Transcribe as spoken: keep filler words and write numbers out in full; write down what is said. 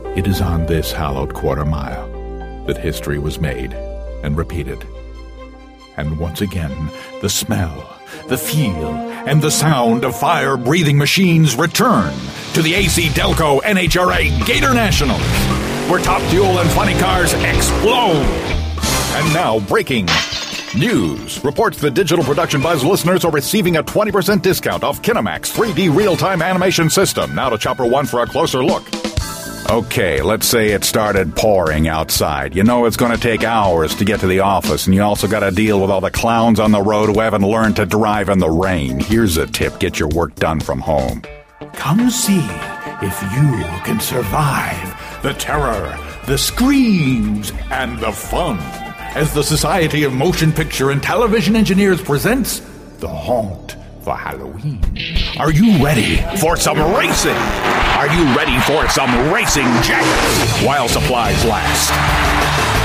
It is on this hallowed quarter mile that history was made and repeated. And once again, the smell, the feel, and the sound of fire-breathing machines return to the A C Delco N H R A Gator Nationals, where top fuel and funny cars explode. And now, breaking news reports the Digital Production Buzz listeners are receiving a twenty percent discount off Kinemax three D real-time animation system. Now to Chopper One for a closer look. Okay, let's say it started pouring outside. You know it's going to take hours to get to the office, and you also got to deal with all the clowns on the road who haven't learned to drive in the rain. Here's a tip: get your work done from home. Come see if you can survive the terror, the screams, and the fun as the Society of Motion Picture and Television Engineers presents The Haunt for Halloween. Are you ready for some racing? Are you ready for some racing jackets while supplies last?